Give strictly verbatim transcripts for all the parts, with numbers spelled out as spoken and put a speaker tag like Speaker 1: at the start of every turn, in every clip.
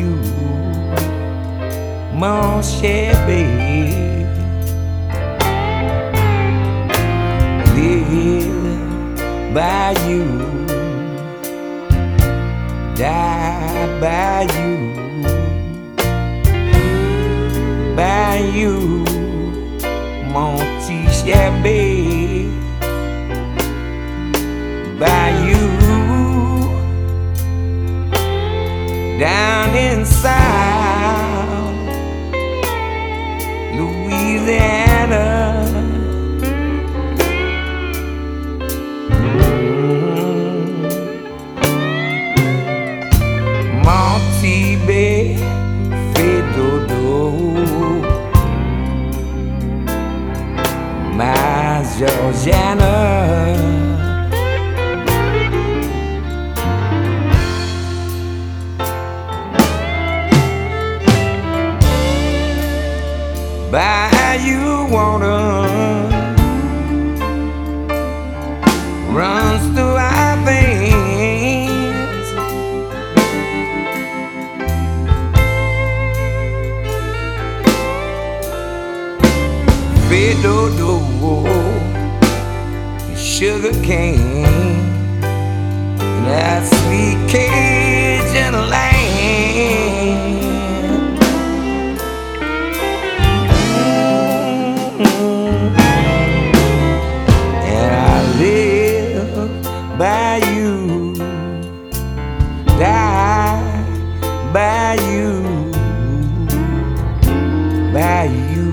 Speaker 1: Bayou, mon chéri, live Bayou, die Bayou, Bayou, mon petit chéri, Bayou, down in South Louisiana. Mm. Monty Bay, Fedodo, my Georgiana. Bayou water runs through our veins. Fedodo, sugar cane, that sweet Cajun land. Bayou, die Bayou, Bayou,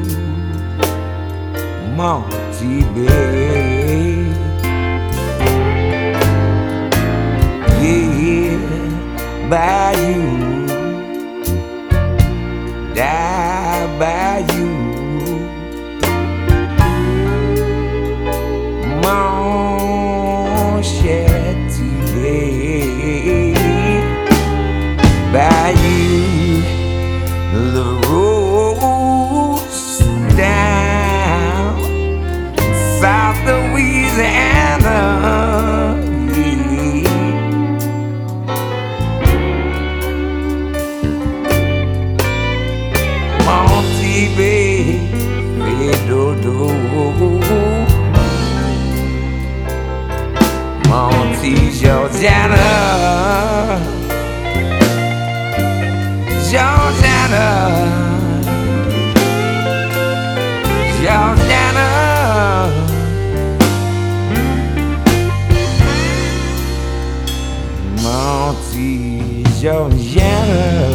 Speaker 1: Monty Bay, yeah, Bayou, die Bayou, mon chéri, Bayou, the roads down South Louisiana, yeah. Monty Bay, Fedodo, Monty Georgiana, Georgiana, Georgiana, Monty Georgiana.